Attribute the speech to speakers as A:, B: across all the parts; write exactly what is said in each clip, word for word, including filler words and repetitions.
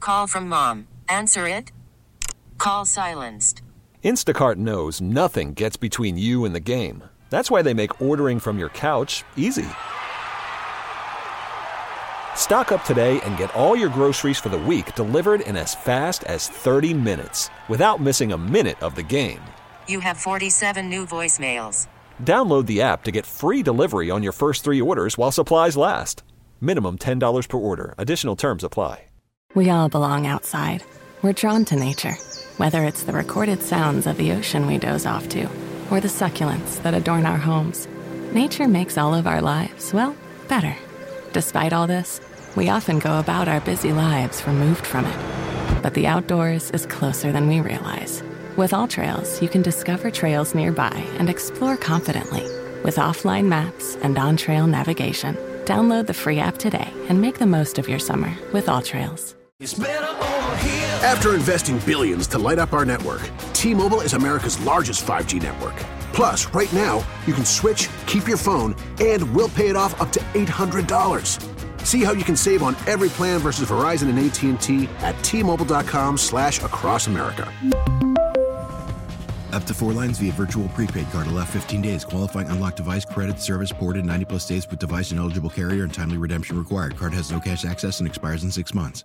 A: Call from mom. Answer it. Call silenced.
B: Instacart knows nothing gets between you and the game. That's why they make ordering from your couch easy. Stock up today and get all your groceries for the week delivered in as fast as thirty minutes without missing a minute of the game.
A: You have forty-seven new voicemails.
B: Download the app to get free delivery on your first three orders while supplies last. Minimum ten dollars per order. Additional terms apply.
C: We all belong outside. We're drawn to nature, whether it's the recorded sounds of the ocean we doze off to, or the succulents that adorn our homes. Nature makes all of our lives, well, better. Despite all this, we often go about our busy lives removed from it. But the outdoors is closer than we realize. With AllTrails, you can discover trails nearby and explore confidently. With offline maps and on-trail navigation, download the free app today and make the most of your summer with AllTrails.
D: After investing billions to light up our network, T-Mobile is America's largest five G network. Plus, right now, you can switch, keep your phone, and we'll pay it off up to eight hundred dollars. See how you can save on every plan versus Verizon and A T and T at T-Mobile.com slash across America.
E: Up to four lines via virtual prepaid card. Allow fifteen days. Qualifying unlocked device credit service ported ninety plus days with device and eligible carrier and timely redemption required. Card has no cash access and expires in six months.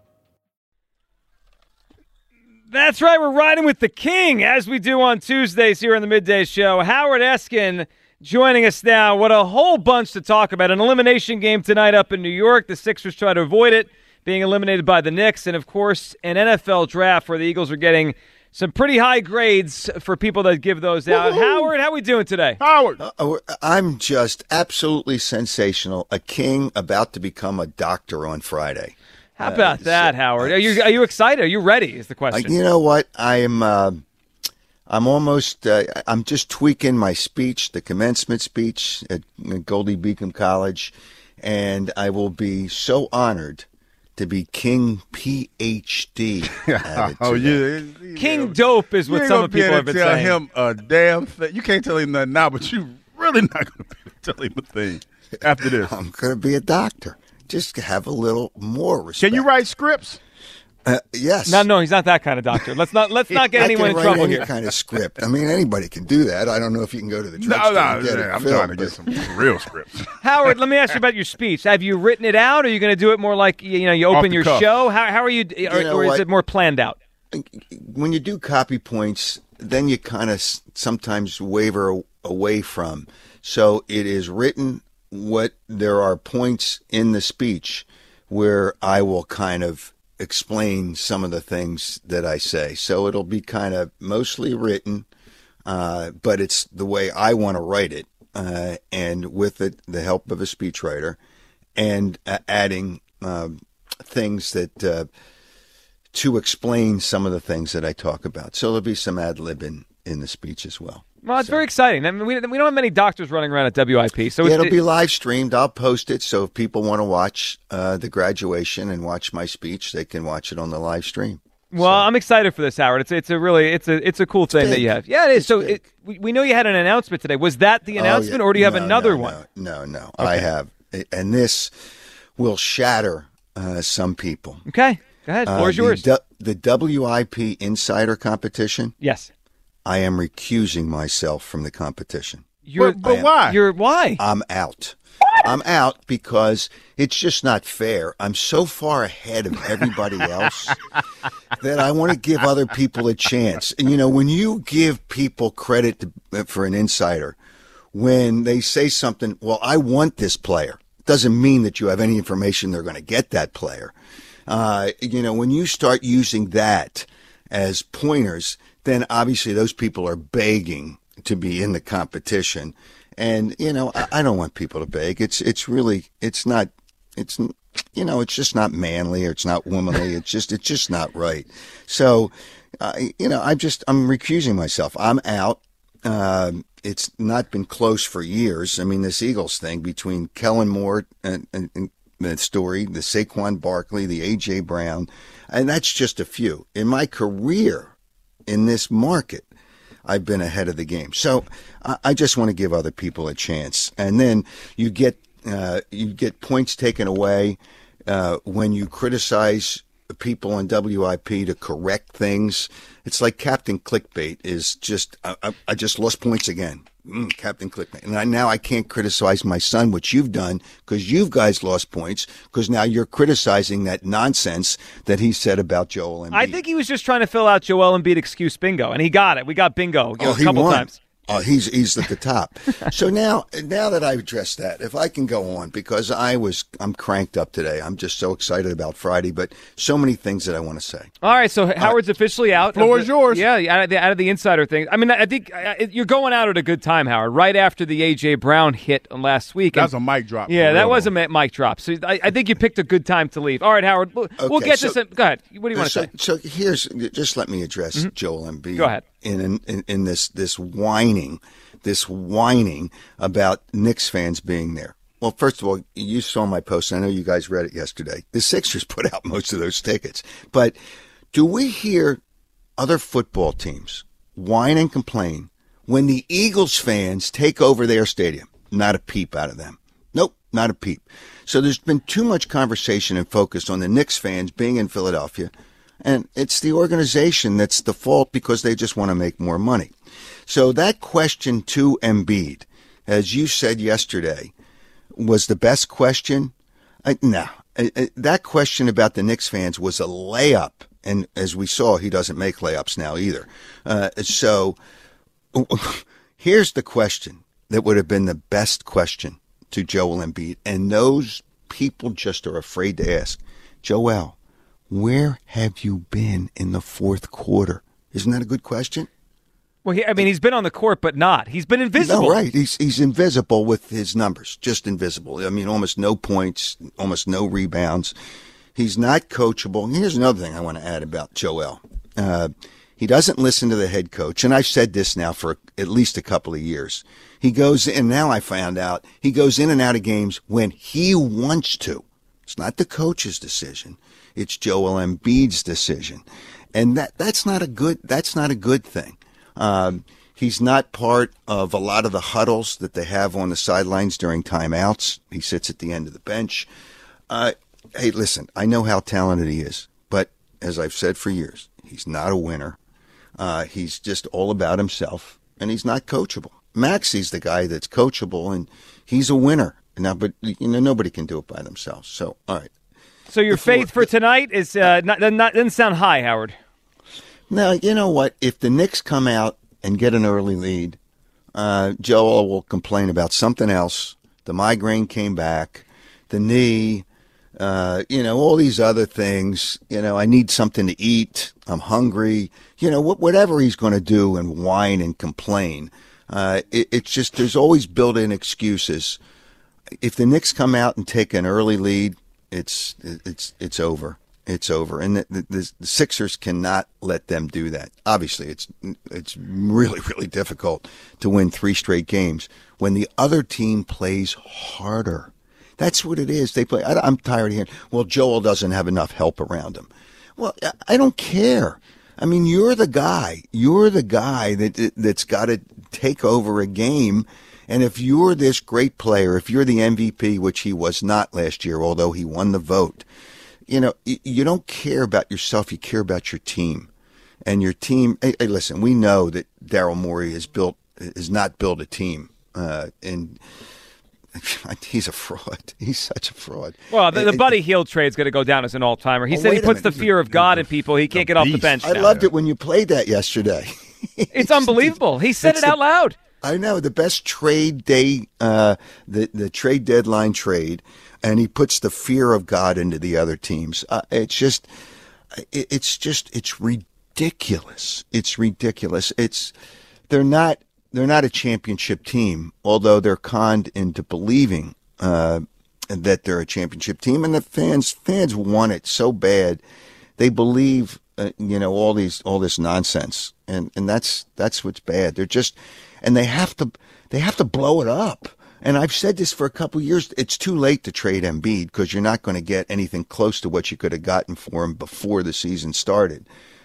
F: That's right. We're riding with the king, as we do on Tuesdays here on the Midday Show. Howard Eskin joining us now. What a whole bunch to talk about. An elimination game tonight up in New York. The Sixers try to avoid it, being eliminated by the Knicks. And, of course, an N F L draft where the Eagles are getting some pretty high grades for people that give those out. Woo-hoo! Howard, how are we doing today?
G: Howard. Uh, I'm just absolutely sensational. A king about to become a doctor on Friday.
F: How about uh, that, so, Howard? Are you are you excited? Are you ready? Is the question.
G: Uh, you know what? I'm uh, I'm almost uh, I'm just tweaking my speech, the commencement speech at Goldie Beacom College, and I will be so honored to be King P H D.
H: Oh, yeah,
F: King know, Dope is what some people have been
H: tell
F: saying.
H: Him a damn thing. You can't tell him nothing now, but you really not going to be able to tell him a thing after this.
G: I'm going to be a doctor. Just have a little more respect.
H: Can you write scripts?
G: Uh, yes.
F: No, no, he's not that kind of doctor. Let's not let's not get anyone in trouble
G: any
F: here.
G: Kind of script. I mean, anybody can do that. I don't know if you can go to the
H: no,
G: drugstore
H: no,
G: and get
H: yeah,
G: it
H: I'm
G: filled,
H: trying to
G: but...
H: get some real scripts.
F: Howard, let me ask you about your speech. Have you written it out, or are you going to do it more like you know you open your
H: cuff.
F: show? How how are you,
G: you
F: or,
G: know
F: or is
G: what?
F: it more planned out?
G: When you do copy points, then you kind of sometimes waver away from. So it is written what there are points in the speech where I will kind of explain some of the things that I say. So it'll be kind of mostly written, uh, but it's the way I want to write it, uh, and with it, the help of a speechwriter, and uh, adding uh, things that uh, to explain some of the things that I talk about. So there'll be some ad lib in, in the speech as well.
F: Well, it's
G: so.
F: very exciting. I mean, we, we don't have many doctors running around at W I P. So
G: yeah,
F: it's,
G: it'll
F: it,
G: be live streamed. I'll post it. So if people want to watch uh, the graduation and watch my speech, they can watch it on the live stream.
F: Well,
G: so.
F: I'm excited for this, Howard. It's it's a really it's a it's a cool
G: it's
F: thing
G: big.
F: that you have. Yeah, it is.
G: It's
F: so it, we, we know you had an announcement today. Was that the announcement,
G: oh, yeah.
F: or do you have
G: no,
F: another
G: no,
F: one?
G: No, no, no.
F: Okay.
G: I have, and this will shatter uh, some people.
F: Okay, go ahead. Floor is
G: uh,
F: yours.
G: The, the W I P Insider Competition.
F: Yes.
G: I am recusing myself from the competition.
F: You're,
H: but, but why?
F: You're why?
G: I'm out. I'm out because it's just not fair. I'm so far ahead of everybody else that I want to give other people a chance. And, you know, when you give people credit to, for an insider, when they say something, well, I want this player, doesn't mean that you have any information they're going to get that player. Uh, you know, when you start using that as pointers, then obviously those people are begging to be in the competition. And, you know, I, I don't want people to beg. It's, it's really, it's not, it's, you know, it's just not manly or it's not womanly. It's just, it's just not right. So, uh, you know, I'm just, I'm recusing myself. I'm out. Um, it's not been close for years. I mean, this Eagles thing between Kellen Moore and, and, and the story, the Saquon Barkley, the A J Brown, and that's just a few. In my career, in this market, I've been ahead of the game. So I, I just want to give other people a chance. And then you get uh, you get points taken away uh, when you criticize people on W I P to correct things. It's like Captain Clickbait is just, I, I, I just lost points again. Mm, Captain Clickbait. And I, now I can't criticize my son, which you've done, because you guys lost points, because now you're criticizing that nonsense that he said about Joel Embiid.
F: I think he was just trying to fill out Joel Embiid excuse bingo, and he got it. We got bingo you know,
G: oh,
F: a couple
G: won.
F: times.
G: Oh, he's he's at the top. So now, now that I've addressed that, if I can go on, because I was I'm cranked up today. I'm just so excited about Friday, but so many things that I want to say.
F: All right, so Howard's uh, officially out.
H: Floor is yours.
F: Yeah, out of, the, out of the insider thing. I mean, I think uh, you're going out at a good time, Howard. Right after the A J Brown hit last week.
H: That's a mic drop.
F: Yeah, that was a mic drop. So I, I think you picked a good time to leave. All right, Howard. We'll,
G: okay,
F: we'll get
G: so,
F: this. In, go ahead. What do you want to
G: so,
F: say?
G: So here's just let me address mm-hmm. Joel Embiid.
F: Go ahead.
G: In in, in this this whining. This whining about Knicks fans being there. Well, first of all, you saw my post. I know you guys read it yesterday. The Sixers put out most of those tickets. But do we hear other football teams whine and complain when the Eagles fans take over their stadium? Not a peep out of them. Nope, not a peep. So there's been too much conversation and focus on the Knicks fans being in Philadelphia. And it's the organization that's the fault because they just want to make more money. So that question to Embiid, as you said yesterday, was the best question. I, no, I, I, that question about the Knicks fans was a layup. And as we saw, he doesn't make layups now either. Uh, so here's the question that would have been the best question to Joel Embiid. And those people just are afraid to ask. Joel, where have you been in the fourth quarter? Isn't that a good question?
F: Well, he, I mean, he's been on the court, but not. He's been invisible.
G: No, right. He's he's invisible with his numbers, just invisible. I mean, almost no points, almost no rebounds. He's not coachable. And here's another thing I want to add about Joel. Uh, he doesn't listen to the head coach, and I've said this now for at least a couple of years. He goes in, now I found out, he goes in and out of games when he wants to. It's not the coach's decision. It's Joel Embiid's decision. And that that's not a good that's not a good thing. Um, he's not part of a lot of the huddles that they have on the sidelines during timeouts. He sits at the end of the bench. Uh, hey, listen, I know how talented he is, but as I've said for years, he's not a winner. Uh, he's just all about himself, and he's not coachable. Maxi's the guy that's coachable, and he's a winner. Now, but you know, nobody can do it by themselves. So, all right.
F: So your Before, faith for tonight is uh, not, not doesn't sound high, Howard.
G: Now, you know what? If the Knicks come out and get an early lead, uh, Joel will complain about something else. The migraine came back, the knee, uh, you know, all these other things. You know, I need something to eat. I'm hungry. You know, wh- whatever he's going to do and whine and complain. Uh, it, it's just there's always built-in excuses. If the Knicks come out and take an early lead, it's it's it's over. It's over, and the, the, the Sixers cannot let them do that. Obviously, it's it's really, really difficult to win three straight games when the other team plays harder. That's what it is. They play. I, I'm tired of hearing, well, Joel doesn't have enough help around him. Well, I don't care. I mean, you're the guy. You're the guy that that's got to take over a game. And if you're this great player, if you're the M V P, which he was not last year, although he won the vote, you know, you don't care about yourself. You care about your team. And your team, hey, hey listen, we know that Daryl Morey has built, has not built a team. Uh, and he's a fraud. He's such a fraud.
F: Well, the, the Buddy Hield trade's going to go down as an all-timer. He oh, said he puts the fear of God in people. He can't get off the bench
G: I
F: now.
G: loved it when you played that yesterday.
F: It's unbelievable. He said it out loud.
G: I know, the best trade day, uh, the, the trade deadline trade, and he puts the fear of God into the other teams. Uh, it's just, it, it's just, it's ridiculous. It's ridiculous. It's, they're not, they're not a championship team, although they're conned into believing, uh, that they're a championship team, and the fans, fans want it so bad. They believe, uh, you know, all these, all this nonsense. And, and that's, that's what's bad. They're just, and they have to, they have to blow it up. And I've said this for a couple of years. It's too late to trade Embiid because you're not going to get anything close to what you could have gotten for him before the season started.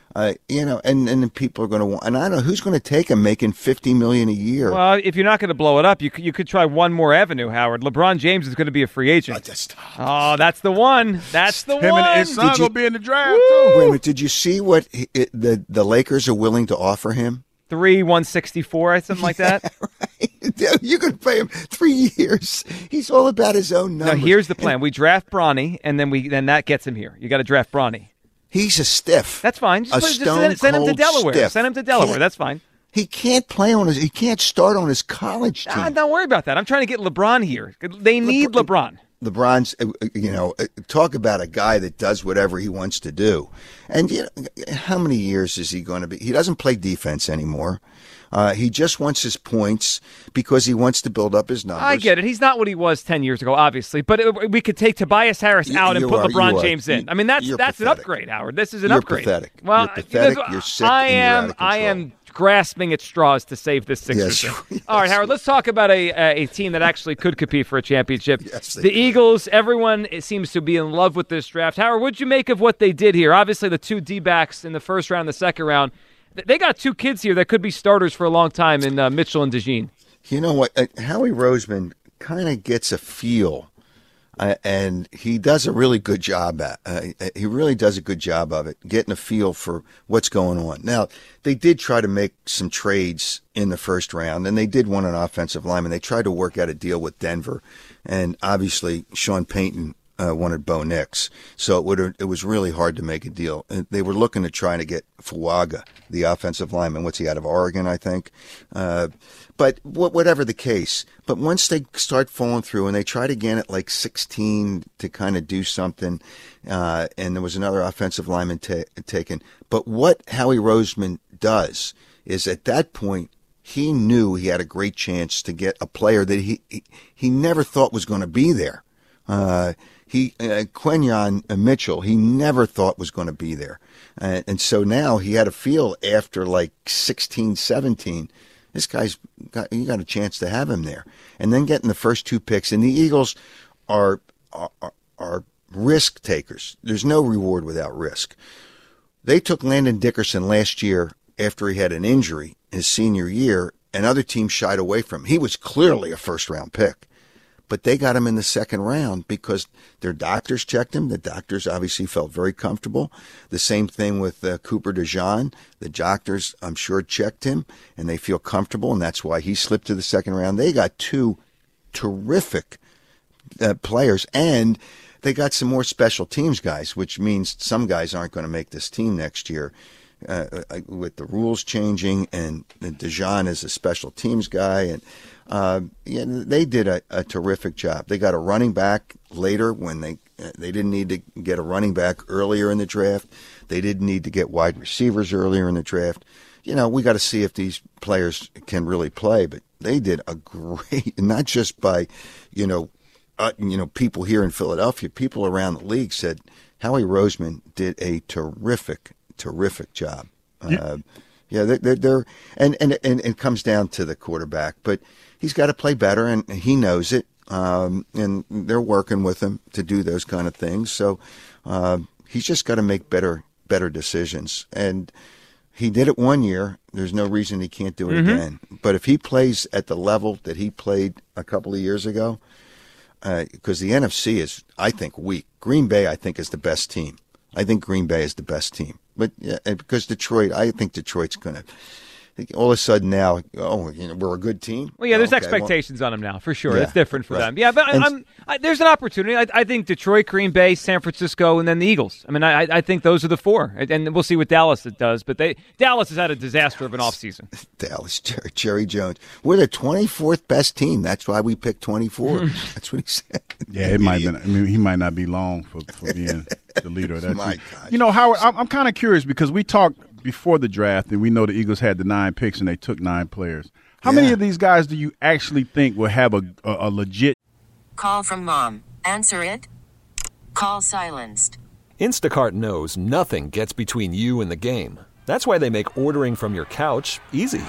G: Uh, you know, and, and then people are going to want, and I don't know who's going to take him making fifty million dollars a year.
F: Well, if you're not going to blow it up, you could, you could try one more avenue, Howard. LeBron James is going to be a free agent.
G: Oh, that's,
F: oh, that's the one. That's the
H: Him
F: one.
H: and his son will be in the draft, too.
G: Wait a minute, did you see what he, it, the, the Lakers are willing to offer him?
F: Three, one sixty-four, something like that.
G: Yeah, right. You could pay him three years. He's all about his own numbers.
F: Now, here's the plan. We draft Bronny, and then we then that gets him here. You got to draft Bronny.
G: He's a stiff.
F: That's fine. Just,
G: a
F: just
G: stone
F: send, send him to
G: cold
F: Delaware.
G: stiff.
F: Send him to Delaware.
G: Can't-
F: That's fine.
G: He can't play on his. He can't start on his college team.
F: Ah, don't worry about that. I'm trying to get LeBron here. They need LeBron.
G: LeBron's, you know, talk about a guy that does whatever he wants to do. And you know, how many years is he going to be? He doesn't play defense anymore. Uh, he just wants his points because he wants to build up his numbers.
F: I get it. He's not what he was ten years ago, obviously. But it, we could take Tobias Harris out
G: You
F: and put
G: are-
F: LeBron
G: you are.
F: James in. I mean, that's
G: You're
F: that's an
G: pathetic.
F: upgrade, Howard. This is an
G: You're
F: upgrade.
G: pathetic.
F: Well,
G: You're pathetic.
F: because
G: You're sick
F: I
G: and you're
F: am.
G: out of
F: I
G: control.
F: am grasping at straws to save this Sixers
G: Yes.
F: team. All right, Howard. Let's talk about a a team that actually could compete for a championship.
G: Yes, they
F: the
G: do.
F: Eagles. Everyone seems to be in love with this draft. Howard, what'd you make of what they did here? Obviously, the two D-backs in the first round, and the second round. They got two kids here that could be starters for a long time in uh, Mitchell and DeJean.
G: You know what? Uh, Howie Roseman kind of gets a feel, uh, and he does a really good job at. Uh, he really does a good job of it, getting a feel for what's going on. Now, they did try to make some trades in the first round, and they did want an offensive lineman. They tried to work out a deal with Denver, and obviously Sean Payton uh, wanted Bo Nix, so it would it was really hard to make a deal. And they were looking to try to get Fuaga, the offensive lineman. What's he out of Oregon, I think? Uh, But whatever the case, but once they start falling through and they tried again at like sixteen to kind of do something, uh, and there was another offensive lineman ta- taken. But what Howie Roseman does is at that point, he knew he had a great chance to get a player that he he, he never thought was going to be there. Uh, he uh, Quinyon Mitchell, he never thought was going to be there. Uh, and so now he had a feel after like sixteen, seventeen. This guy's got, you got a chance to have him there. And then getting the first two picks. And the Eagles are, are, are risk takers. There's no reward without risk. They took Landon Dickerson last year after he had an injury his senior year, and other teams shied away from him. He was clearly a first-round pick. But they got him in the second round because their doctors checked him. The doctors obviously felt very comfortable. The same thing with uh, Cooper DeJean. The doctors, I'm sure, checked him, and they feel comfortable, and that's why he slipped to the second round. They got two terrific uh, players, and they got some more special teams guys, which means some guys aren't going to make this team next year. Uh, with the rules changing, and, and DeJean is a special teams guy, and uh, yeah, they did a, a terrific job. They got a running back later when they they didn't need to get a running back earlier in the draft. They didn't need to get wide receivers earlier in the draft. You know, we got to see if these players can really play, but they did a great, not just by, you know, uh, you know, people here in Philadelphia, people around the league said Howie Roseman did a terrific. Terrific job. Uh, yeah, they're, they're, they're and, and, and it comes down to the quarterback, but he's got to play better, and he knows it. Um, and they're working with him to do those kind of things. So uh, he's just got to make better better decisions. And he did it one year. There's no reason he can't do it
F: Mm-hmm.
G: again. But if he plays at the level that he played a couple of years ago, because uh, the N F C is, I think, weak. Green Bay, I think, is the best team. I think Green Bay is the best team. But yeah, because Detroit, I think Detroit's going to, all of a sudden now, oh, you know, we're a good team.
F: Well, yeah, there's
G: okay,
F: expectations well, on them now, for sure.
G: Yeah,
F: it's different for
G: right.
F: them. Yeah, but
G: And,
F: I'm, I, there's an opportunity. I, I think Detroit, Green Bay, San Francisco, and then the Eagles. I mean, I, I think those are the four. And we'll see what Dallas does. But they Dallas has had a disaster of an offseason.
G: Dallas, Jerry, Jerry Jones. We're the twenty-fourth best team. That's why we picked twenty-four. That's what he said.
H: Yeah, it might. Been, I mean, he might not be long for, for being the leader of that
G: My
H: team.
G: gosh.
H: You know, Howard, I'm, I'm kind of curious because we talked before the draft, and we know the Eagles had the nine picks and they took nine players. How
G: Yeah.
H: many of these guys do you actually think will have a, a, a legit?
A: Call from mom. Answer it. Call silenced.
B: Instacart knows nothing gets between you and the game. That's why they make ordering from your couch easy.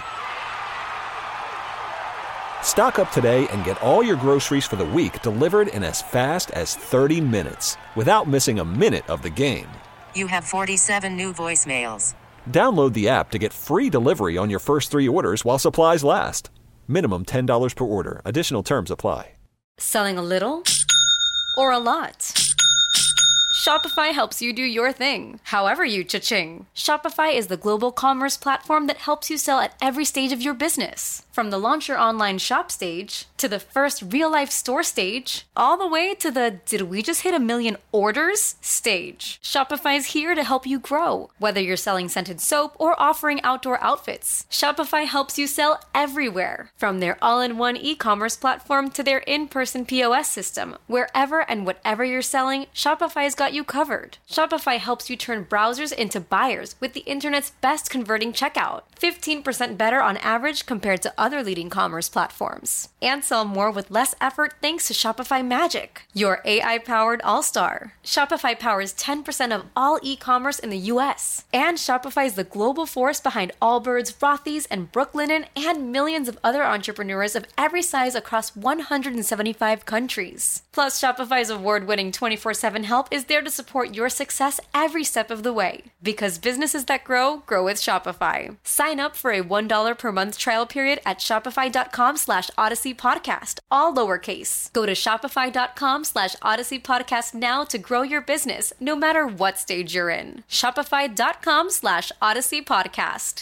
B: Stock up today and get all your groceries for the week delivered in as fast as thirty minutes without missing a minute of the game.
A: You have forty-seven new voicemails.
B: Download the app to get free delivery on your first three orders while supplies last. Minimum ten dollars per order. Additional terms apply.
I: Selling a little or a lot? Shopify helps you do your thing, however you cha-ching. Shopify is the global commerce platform that helps you sell at every stage of your business. From the launch your online shop stage, to the first real-life store stage, all the way to the did we just hit a million orders stage. Shopify's here to help you grow. Whether you're selling scented soap or offering outdoor outfits, Shopify helps you sell everywhere. From their all-in-one e-commerce platform to their in-person P O S system, wherever and whatever you're selling, Shopify's got you covered. Shopify helps you turn browsers into buyers with the internet's best converting checkout. fifteen percent better on average compared to other leading commerce platforms. And sell more with less effort thanks to Shopify Magic, your A I-powered all-star. Shopify powers ten percent of all e-commerce in the U S. And Shopify is the global force behind Allbirds, Rothy's, and Brooklinen, and millions of other entrepreneurs of every size across one hundred seventy-five countries. Plus, Shopify's award-winning twenty-four seven help is there to support your success every step of the way. Because businesses that grow, grow with Shopify. Sign up for a one dollar per month trial period at shopify.com slash Odyssey Podcast, all lowercase. Go to shopify.com slash Odyssey Podcast now to grow your business, no matter what stage you're in. Shopify.com slash Odyssey Podcast.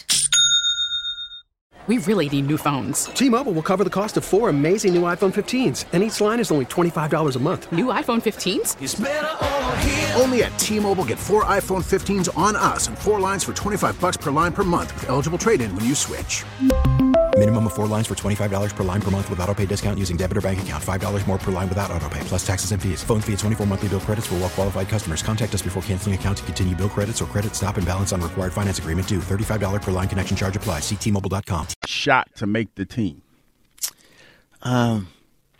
J: We really need new phones.
K: T-Mobile will cover the cost of four amazing new iPhone fifteens, and each line is only twenty-five dollars a month.
J: New iPhone fifteens?
D: It's better over here. Only at T-Mobile, get four iPhone fifteens on us and four lines for twenty-five dollars per line per month with eligible trade-in when you switch.
E: Minimum of four lines for twenty-five dollars per line per month with autopay discount using debit or bank account. five dollars more per line without autopay, plus taxes and fees. Phone fee at twenty-four monthly bill credits for well-qualified customers. Contact us before canceling account to continue bill credits or credit stop and balance on required finance agreement due. thirty-five dollars per line connection charge applies. See T Mobile dot com.
H: Shot to make the team?
G: Um,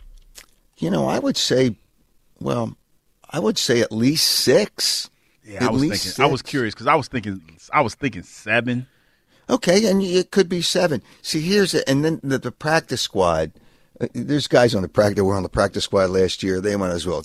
G: you know, I would say, well, I would say at least six.
H: Yeah,
G: at
H: I was
G: least
H: thinking.
G: six.
H: I was curious because I was thinking. I was thinking seven.
G: Okay, and it could be seven. See, here's it, and then the, the practice squad. Uh, there's guys on the practice. Were on the practice squad last year. They might as well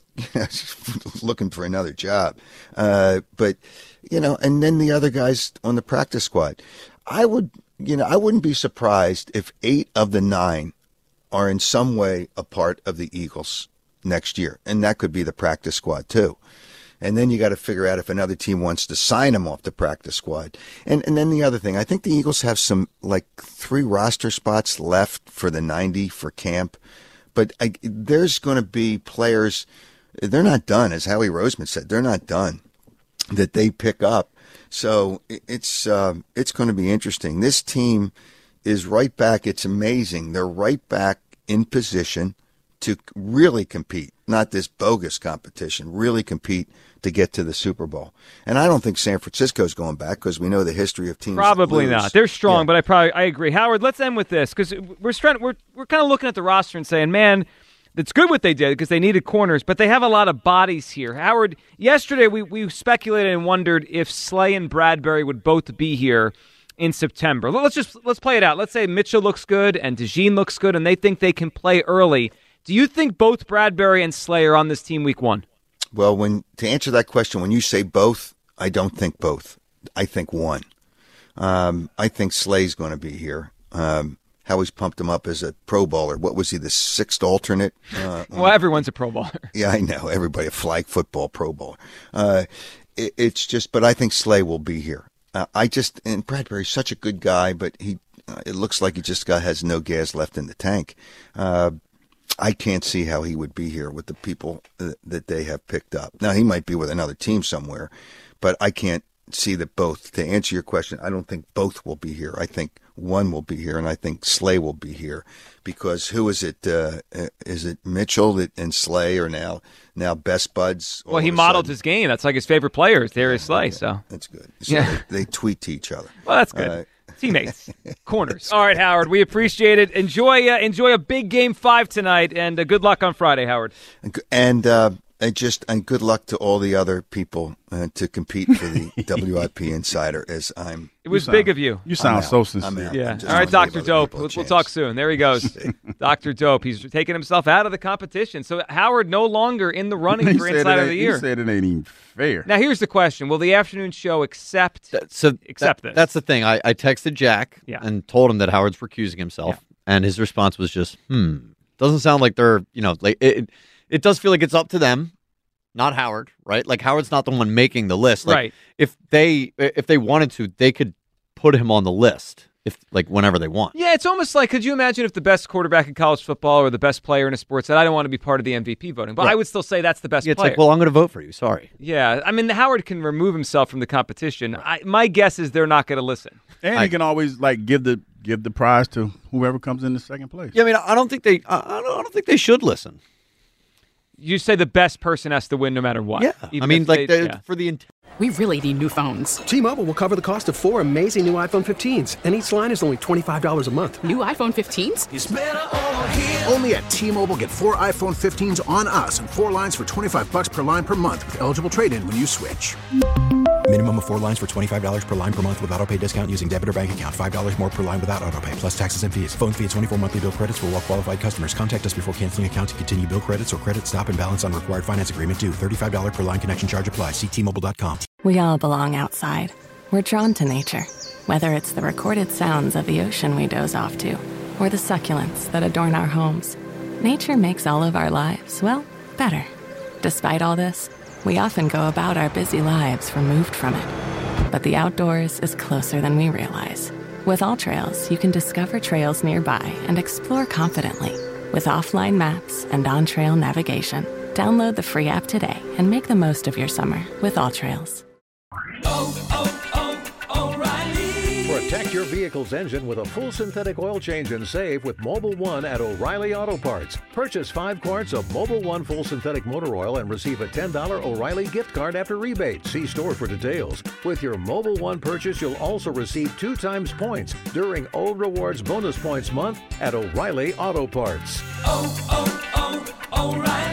G: looking for another job. Uh, but you know, and then the other guys on the practice squad. I would, you know, I wouldn't be surprised if eight of the nine are in some way a part of the Eagles next year, and that could be the practice squad too. And then you got to figure out if another team wants to sign him off the practice squad. And and then the other thing, I think the Eagles have some like three roster spots left for the ninety for camp. But I, there's going to be players, they're not done, as Howie Roseman said, they're not done, that they pick up. So it's uh, it's going to be interesting. This team is right back. It's amazing. They're right back in position to really compete, not this bogus competition, really compete to get to the Super Bowl. And I don't think San Francisco's going back because we know the history of teams.
F: Probably
G: that lose.
F: not. They're strong,
G: Yeah.
F: but I probably I agree. Howard, let's end with this because we're trying, we're we're kind of looking at the roster and saying, man, it's good what they did because they needed corners, but they have a lot of bodies here. Howard, yesterday we we speculated and wondered if Slay and Bradbury would both be here in September. Let's just let's play it out. Let's say Mitchell looks good and DeJean looks good, and they think they can play early. Do you think both Bradbury and Slay are on this team week one?
G: Well, when to answer that question, when you say both, I don't think both. I think one. Um, I think Slay's going to be here. Um, Howie's pumped him up as a Pro Bowler. What was he, the sixth alternate? Uh,
F: well, everyone's a Pro Bowler.
G: Yeah, I know. Everybody, a flag football Pro Bowler. Uh, it, it's just, but I think Slay will be here. Uh, I just, and Bradbury's such a good guy, but he, uh, it looks like he just got has no gas left in the tank. Uh, I can't see how he would be here with the people that they have picked up. Now, he might be with another team somewhere, but I can't see that both. To answer your question, I don't think both will be here. I think one will be here, and I think Slay will be here because who is it? Uh, is it Mitchell that, and Slay are now now best buds?
F: Well, he modeled his game. That's like his favorite players. There is Slay,
G: yeah,
F: so.
G: That's good. So
F: yeah.
G: they, they tweet to each other.
F: Well, that's good. Uh, Teammates, corners. All right, Howard, we appreciate it. Enjoy uh, enjoy a big game five tonight, and uh, good luck on Friday, Howard.
G: And uh, And just and good luck to all the other people uh, to compete for the W I P Insider. As I'm,
F: it was
H: sound,
F: big of you.
H: You sound so sincere.
F: Yeah. All right, Doctor Dope. We'll, we'll talk soon. There he goes, Doctor Dope. He's taking himself out of the competition. So Howard no longer in the running for Insider of the Year.
H: He said it ain't even fair.
F: Now here's the question: will the afternoon show accept?
L: That, so
F: accept
L: that,
F: this?
L: That's the thing. I, I texted Jack
F: yeah.
L: and told him that Howard's recusing himself, yeah. and his response was just, "Hmm." Doesn't sound like they're, you know, like it. It does feel like it's up to them. Not Howard, right? Like Howard's not the one making the list. Like,
F: right.
L: If they if they wanted to, they could put him on the list if like whenever they want.
F: Yeah, it's almost like, could you imagine if the best quarterback in college football or the best player in a sport said, I don't want to be part of the M V P voting, but right. I would still say that's the best
L: yeah, it's
F: player.
L: It's like, well, I'm going to vote for you. Sorry.
F: Yeah, I mean, Howard can remove himself from the competition. I, my guess is they're not going to listen.
H: And
F: I,
H: he can always like give the give the prize to whoever comes in the second place.
L: Yeah, I mean, I don't think they I don't, I don't think they should listen.
F: You say the best person has to win no matter what.
L: Yeah,
F: Even
L: I mean, like
F: they,
L: the,
F: yeah.
L: for the int-
J: we really need new phones.
K: T-Mobile will cover the cost of four amazing new iPhone fifteens, and each line is only twenty-five dollars a month.
J: New iPhone fifteens?
D: It's better over here. Only at T-Mobile, get four iPhone fifteens on us and four lines for twenty-five bucks per line per month with eligible trade-in when you switch.
E: Minimum of four lines for twenty-five dollars per line per month with autopay discount using debit or bank account. five dollars more per line without autopay, plus taxes and fees. Phone fee at twenty-four monthly bill credits for well-qualified customers. Contact us before canceling account to continue bill credits or credit stop and balance on required finance agreement due. thirty-five dollars per line connection charge applies. See T Mobile dot com.
C: We all belong outside. We're drawn to nature. Whether it's the recorded sounds of the ocean we doze off to, or the succulents that adorn our homes, nature makes all of our lives, well, better. Despite all this, we often go about our busy lives removed from it. But the outdoors is closer than we realize. With AllTrails, you can discover trails nearby and explore confidently. With offline maps and on-trail navigation, download the free app today and make the most of your summer with AllTrails.
M: Oh, oh, oh, O'Reilly. Protect your vehicle's engine with a full synthetic oil change and save with Mobil one at O'Reilly Auto Parts. Purchase five quarts of Mobil one full synthetic motor oil and receive a ten dollars O'Reilly gift card after rebate. See store for details. With your Mobil one purchase, you'll also receive two times points during O Rewards Bonus Points Month at O'Reilly Auto Parts.
N: Oh, oh, oh, O'Reilly.